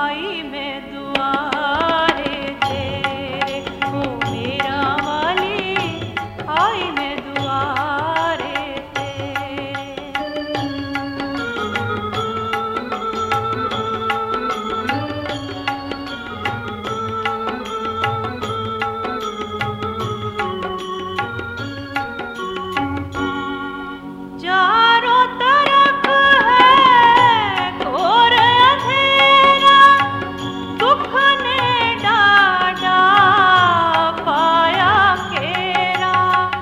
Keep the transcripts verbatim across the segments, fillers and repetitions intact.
आई मैं दुआरे तेरे, ओ मेरा वाली आई मैं दुआरे चारों तरफ है घोर अंधेरा, दुख ने डांटा पाया घेरा।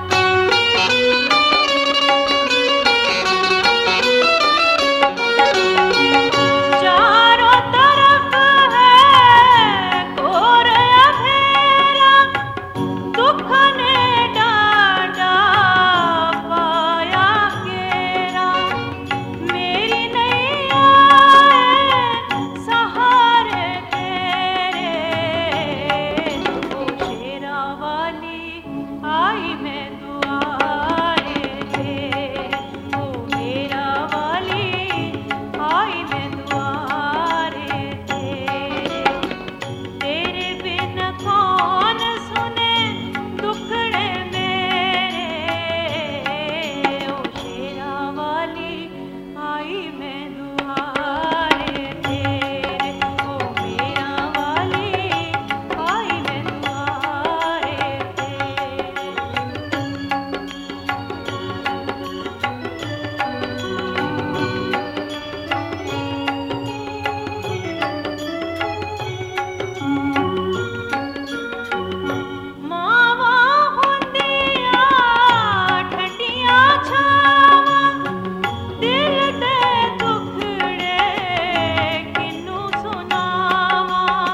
चारों तरफ है घोर अंधेरा, दुख ने डांटा पाया घेरा। मेरी नैया सहारे तेरे, ओ शेरा वाली आई मैं दुआरे तेरे, ओ मेरा वाली आई मैं दुआरे तेरे। तेरे बिन कौन सुने दुखड़े मेरे, ओ शेरा वाली आई मैं दुआरे तेरे, ओ मेरा वाली आई मैं दुआरे तेरे। मावा हुंदिया ठंडिया छावां, दिल दे दुखड़े किन्नू सुनावां।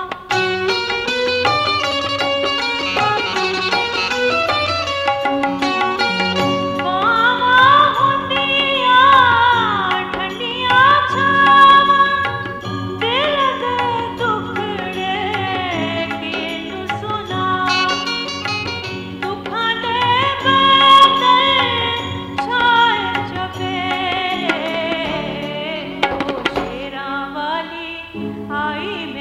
मावा हुंदिया ठंडिया छावां, दिल दे दुखड़े किन्नू सुनावां। दुखां दे बादल छाए चुफेरे, ओ शेरा वाली आई